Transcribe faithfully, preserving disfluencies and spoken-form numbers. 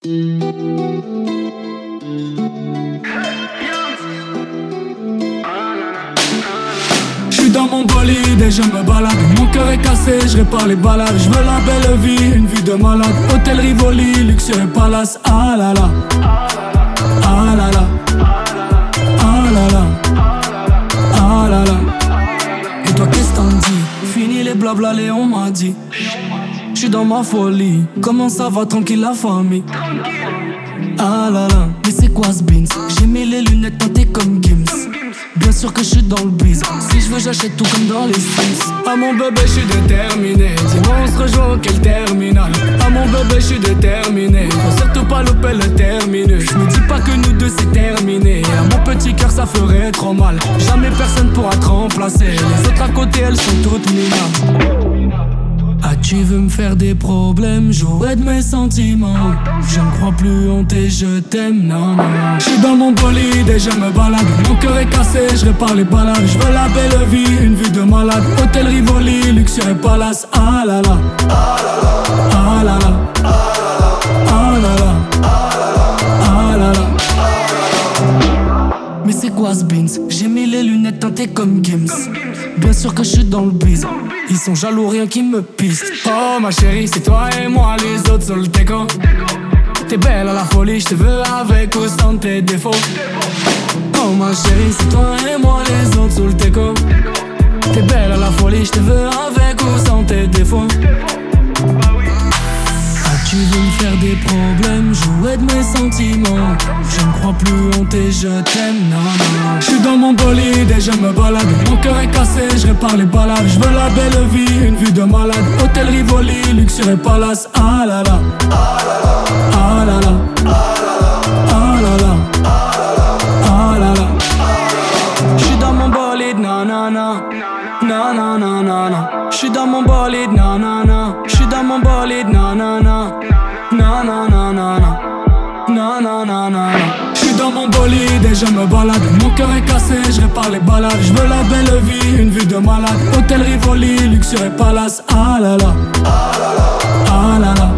J'suis dans mon bolide et je me balade. Mon cœur est cassé, je répare les balades. Je veux la belle vie, une vie de malade. Hôtel Rivoli, luxueux palace. Ah là là, ah là là, ah là là, ah là là. Et toi qu'est-ce t'en dis? Fini les blabla, on m'a dit. J'suis dans ma folie. Comment ça va tranquille la famille? Ah là là, mais c'est quoi ce beans? J'ai mis les lunettes teintées comme Gims. Bien sûr que je suis dans le biz. Si je veux j'achète tout comme dans les Sims. Ah mon bébé je suis déterminé. Dis-moi on se rejoint au quel terminal? Ah mon bébé je suis déterminé. Faut surtout pas louper le terminus. Je me dis pas que nous deux c'est terminé. À mon petit cœur ça ferait trop mal. Jamais personne pourra te remplacer. Les autres à côté elles sont toutes minables. Ah tu veux me faire des problèmes, jouer de mes sentiments. Je ne crois plus en tes je t'aime, non non. J'suis dans mon bolide et je me balade. Mon cœur est cassé, je répare les balades. Je veux la belle vie, une vie de malade. Hôtel Rivoli, luxueux palace. Ah là là, ah là là, ah là là, ah là là. Mais c'est quoi ce beans? J'ai mis les lunettes teintées comme Gims. Bien sûr que je suis dans le biz. Ils sont jaloux, rien qui me piste. Oh ma chérie, c'est toi et moi, les autres sur le teco. T'es belle à la folie, je te veux avec ou sans tes défauts. Oh ma chérie, c'est toi et moi, les autres sur le teco. T'es belle à la folie, je te veux avec ou sans tes défauts. Tu veux me faire des problèmes, jouer de mes sentiments. Je ne crois plus en tes je t'aime, non non. J'suis dans mon bolide et je me balade. Mon cœur est cassé, je répare les balades. Je veux la belle vie, une vie de malade. Hôtel Rivoli, luxueux palace. Ah là là, ah là là, ah là là, ah là là. J'suis dans mon bolide, non non non, non non non non non. J'suis dans mon bolide, non non non. J'suis dans mon bolide, non non non. Non non non non non. Non non non non. J'suis dans mon bolide et je me balade. Mon cœur est cassé, je répare les balades. Je veux la belle vie, une vie de malade. Hôtel Rivoli, luxueux palace. Ah là là, ah là là, ah là là.